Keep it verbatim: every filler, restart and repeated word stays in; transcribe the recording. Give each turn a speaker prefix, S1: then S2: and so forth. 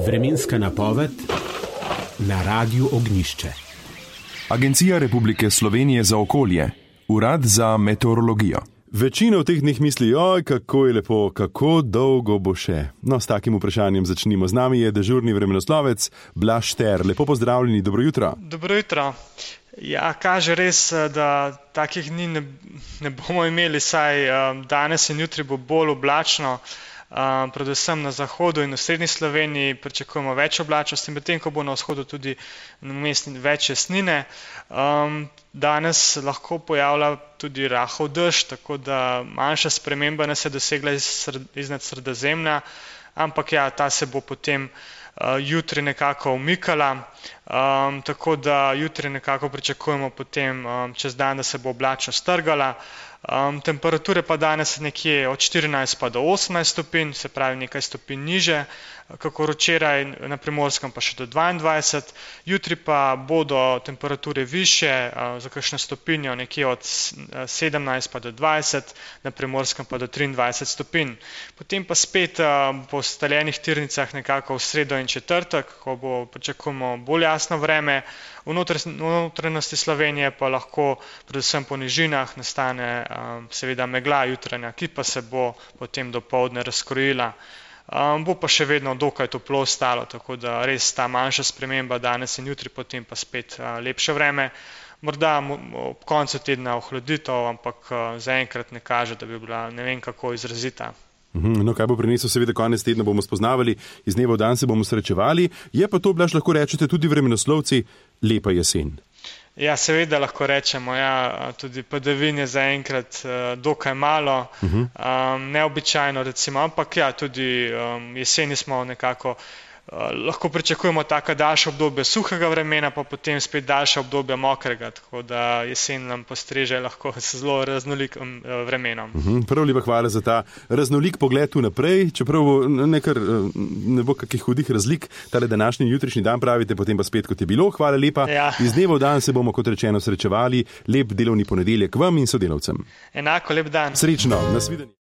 S1: Vremenska napoved na Radiu Ognjišče.
S2: Agencija Republike Slovenije za okolje, Urad za meteorologijo.
S3: Večina v teh dneh misli, oj, kako je lepo, kako dolgo bo še. No, s takim vprašanjem začnimo. Z nami je dežurni vremenoslovec Blaž Šter. Lepo pozdravljeni, dobro jutro.
S4: Dobro jutro. Ja, kaže res, da takih dni ne, ne bomo imeli, saj danes in jutri bo bolj oblačno. Uh, predvsem na zahodu in v srednji Sloveniji pričakujemo več oblačnosti, medtem ko bo na vzhodu tudi vmes več jasnine. Um, danes lahko pojavlja tudi rahel dež, tako da manjša sprememba nas je dosegla iz, iznad Sredozemlja, ampak ja, ta se bo potem uh, jutri nekako umikala, um, tako da jutri nekako pričakujemo potem um, čez dan, da se bo oblačnost strgala. Um, temperature pa danes nekje od štirinajst pa do osemnajst stopinj, se pravi nekaj stopinj niže, kakor včeraj, na Primorskem pa še do dvaindvajset. Jutri pa bodo temperature više, uh, za kakšno stopinjo nekje od sedemnajst pa do dvajset, na Primorskem pa do triindvajset stopinj. Potem pa spet uh, po ustaljenih tirnicah nekako v sredo in četrtek, ko bo pričakujemo bolj jasno vreme. V notranjosti Slovenije pa lahko predvsem po nižinah nastane um, seveda megla jutranja, ki pa se bo potem dopoldne razkrojila. Um, bo pa še vedno dokaj toplo ostalo, tako da res ta manjša sprememba danes in jutri, potem pa spet uh, lepše vreme. Morda ob koncu tedna ohladitev, ampak uh, zaenkrat ne kaže, da bi bila ne vem kako izrazita.
S3: No, kaj bo prinesel, seveda konec tedna bomo spoznavali, iz dneva v dan se bomo srečevali. Je pa to, Blaž, lahko rečete tudi vremenoslovci, lepa jesen.
S4: Ja, seveda lahko rečemo, ja, tudi padavin je zaenkrat uh, dokaj malo, uh-huh. um, neobičajno recimo, ampak ja, tudi um, jeseni smo nekako, uh, lahko pričakujemo taka daljša obdobja suhega vremena, pa potem spet daljša obdobja mokrega, tako da jesen nam postreže lahko s zelo raznolikim uh, vremenom.
S3: Uh-huh. Prav lepa hvala za ta raznolik pogled vnaprej, čeprav ne, kar, ne bo kakih hudih razlik, tale današnji jutrišnji dan pravite, potem pa spet kot je bilo. Hvala lepa. Ja. Iz dneva v dan se bomo kot rečeno srečevali. Lep delovni ponedeljek vam in sodelavcem.
S4: Enako, lep dan.
S3: Srečno, nasvidenje.